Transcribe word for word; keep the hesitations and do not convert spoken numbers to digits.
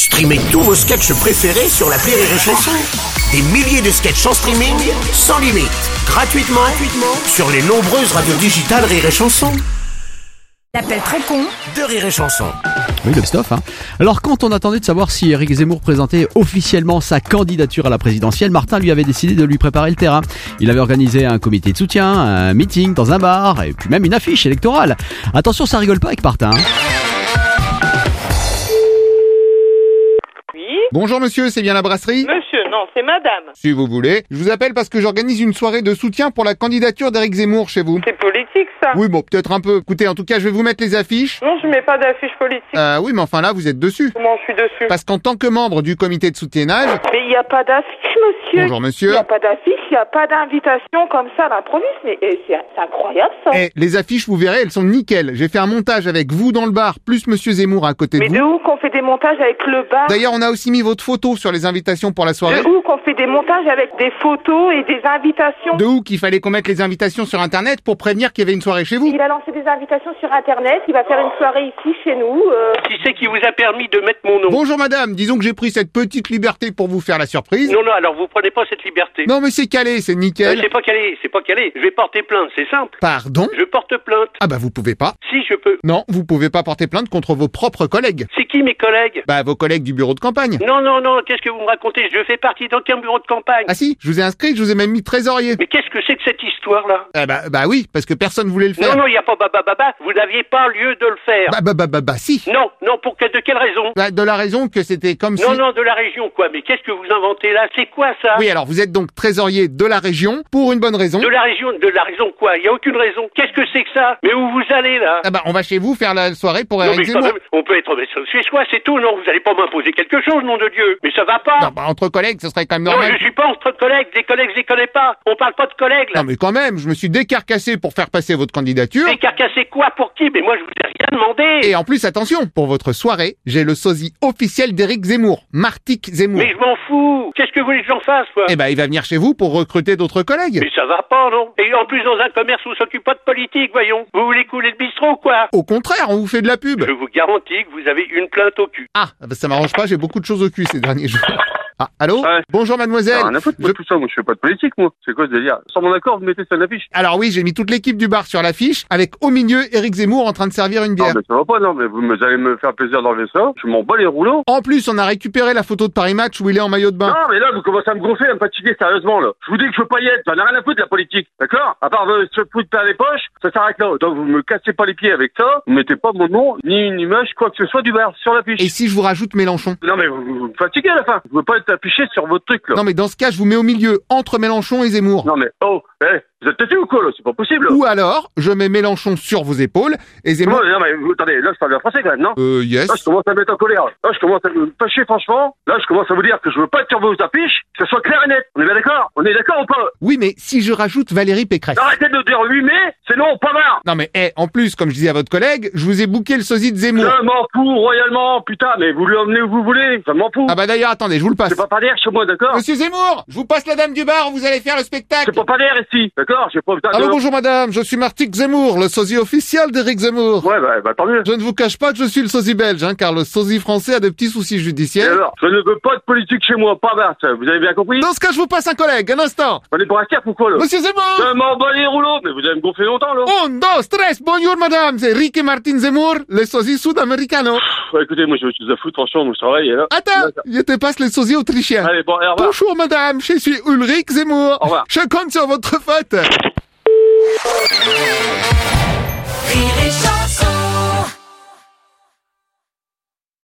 Streamez tous vos sketchs préférés sur l'appli Rire et Chanson. Des milliers de sketchs en streaming, sans limite, gratuitement, gratuitement sur les nombreuses radios digitales Rire et Chanson. L'appel très con de Rire et Chanson. Oui, le best-of, hein. Alors, quand on attendait de savoir si Éric Zemmour présentait officiellement sa candidature à la présidentielle, Martin lui avait décidé de lui préparer le terrain. Il avait organisé un comité de soutien, un meeting dans un bar, et puis même une affiche électorale. Attention, ça rigole pas avec Martin. Oui. Bonjour monsieur, c'est bien la brasserie ? Monsieur, non, c'est madame. Si vous voulez. Je vous appelle parce que j'organise une soirée de soutien pour la candidature d'Éric Zemmour chez vous. C'est politique, ça. Oui, bon, peut-être un peu. Écoutez, en tout cas, je vais vous mettre les affiches. Non, je mets pas d'affiche politique. Euh, oui, mais enfin là, vous êtes dessus. Comment je suis dessus? Parce qu'en tant que membre du comité de soutiennage... Mais il n'y a pas d'affiche, monsieur. Bonjour monsieur. Il n'y a pas d'affiche, il n'y a pas d'invitation comme ça à l'improviste. Mais eh, c'est c'est incroyable, ça. Eh, les affiches, vous verrez, elles sont nickel. J'ai fait un montage avec vous dans le bar, plus monsieur Zemmour à côté Mais de de vous. où qu'on fait des montages avec le bar? D'ailleurs, on a aussi mis votre photo sur les invitations pour la soirée. De où qu'on fait des montages avec des photos et des invitations? De où qu'il fallait qu'on mette les invitations sur Internet pour prévenir qu'il y avait une soirée chez vous. Il a lancé des invitations sur Internet, il va faire une soirée ici, chez nous. Euh... Qui c'est qui vous a permis de mettre mon nom? Bonjour madame, disons que j'ai pris cette petite liberté pour vous faire la surprise. Non, non, alors vous prenez pas cette liberté. Non mais c'est calé, c'est Euh, nickel. c'est pas calé, c'est pas calé. Je vais porter plainte, c'est simple. Pardon ? Je porte plainte. Ah bah vous pouvez pas. Si, je peux. Non, vous pouvez pas porter plainte contre vos propres collègues. C'est qui mes collègues? Bah vos collègues du bureau de campagne. Non, non, non, qu'est-ce que vous me racontez? Je fais partie d'aucun bureau de campagne. Ah si, je vous ai inscrit, je vous ai même mis trésorier. Mais qu'est-ce que c'est que cette histoire-là? Ah bah, bah oui, parce que personne voulait le faire. Non, non, il y a pas baba baba, vous n'aviez pas lieu de le faire. Bah bah bah bah, bah si. Non, non, pour que, de quelle raison? Bah, de la raison que c'était comme si... Non, non, de la région, quoi. Mais qu'est-ce que vous inventez là? C'est quoi ça? Oui, alors vous êtes donc trésorier de la région, pour une bonne raison. De la région, de la raison quoi? Il y a aucune raison. Qu'est-ce que c'est que ça? Mais où vous allez là? Ah bah on va chez vous faire la soirée pour Non, Éric mais quand Zemmour. même, on peut être chez soi, c'est tout, non? Vous allez pas m'imposer quelque chose, nom de Dieu. Mais ça va pas. Non, bah entre collègues, ce serait quand même Non, normal. je suis pas entre collègues. Des collègues, je les connais pas. On parle pas de collègues, là. Non mais quand même, je me suis décarcassé pour faire passer votre candidature. Mais carcassé quoi pour qui? Mais moi, je vous ai rien demandé. Et en plus, attention, pour votre soirée, j'ai le sosie officiel d'Éric Zemmour, Martic Zemmour. Mais je m'en fous. Qu'est-ce que vous voulez que j'en fasse, quoi? Eh ben, il va venir chez vous pour recruter d'autres collègues. Mais ça va pas, non? Et en plus, dans un commerce où on s'occupe pas de politique, voyons. Vous voulez couler le bistrot, quoi? Au contraire, on vous fait de la pub. Je vous garantis que vous avez une plainte au cul. Ah, bah ça m'arrange pas, j'ai beaucoup de choses au cul ces derniers jours. Ah, allô? Ouais. Bonjour mademoiselle. Ah, rien à foutre, moi, Je- tout ça, moi, je fais pas de politique, moi. C'est quoi ce délire? Sans mon accord, vous mettez ça à l'affiche? Alors oui, j'ai mis toute l'équipe du bar sur l'affiche, avec au milieu Éric Zemmour en train de servir une Non, bière. mais ça va pas, non, mais vous me- vous allez me faire plaisir d'enlever ça. Je m'en bats les rouleaux. En plus, on a récupéré la photo de Paris Match où il est en maillot de bain. Non, mais là, vous commencez à me gonfler, à me fatiguer, sérieusement, là. Je vous dis que je veux pas y être, j'en ai rien à foutre de la politique, d'accord? À part euh, se foutre par les poches, ça s'arrête là. Donc, vous me cassez pas les pieds avec ça, vous mettez pas mon nom, ni une image, quoi que ce soit du bar, sur l'affiche. Et si je vous rajoute Mélenchon? Non, mais vous, vous me fatiguez à la fin. Je veux pas être affiché sur votre truc, là. Non mais dans ce cas, je vous mets au milieu, entre Mélenchon et Zemmour. Non, mais, oh, eh, vous êtes têtu ou quoi, là? C'est pas possible. Ou alors, je mets Mélenchon sur vos épaules et Zemmour... Non, non, mais, vous, attendez, là, je parle bien français, quand même, non? Euh, yes. Là, je commence à me mettre en colère. Là, je commence à me fâcher, franchement. Là, je commence à vous dire que je veux pas être sur vos affiches, que ce soit clair et net. On est bien d'accord? On est d'accord ou pas? Oui, mais si je rajoute Valérie Pécresse... Arrêtez de dire oui, mais, sinon, pas marre. Non mais, eh, en plus, comme je disais à votre collègue, je vous ai booké le sosie de Zemmour. Je m'en fous royalement, putain, mais vous lui emmenez où vous voulez, ça m'en fout. Ah bah d'ailleurs, attendez, je vous le passe. C'est pas par derrière chez moi, d'accord? Monsieur Zemmour, je vous passe la dame du bar, vous allez faire le spectacle. C'est pas par derrière ici, d'accord? J'ai pas besoin de... Allô, bonjour madame, je suis Martic Zemmour, le sosie officiel d'Éric Zemmour. Ouais, bah, bah, tant mieux. Je ne vous cache pas que je suis le sosie belge, hein, car le sosie français a des petits soucis Et judiciaires. alors, je ne veux pas de politique chez moi, pas basse, vous avez bien compris? Dans ce cas, je vous passe un collègue, un instant. On est pour un cerf ou quoi, là? Monsieur Zemmour. Je m'en bats les rouleaux, mais vous allez me gonfler longtemps, là. Un, dos, tres, bonjour madame, c'est Ricky Martin Zemmour, le sosie sud-américano. Ouais, écoutez, moi, je vais vous foutre, franchement, moi, je travaille, et là. Attends, je te passe le sosie autrichien. Allez, bon, et au revoir. Bonjour madame, je suis Ulrich Zemmour. Au revoir. Je compte sur votre faute.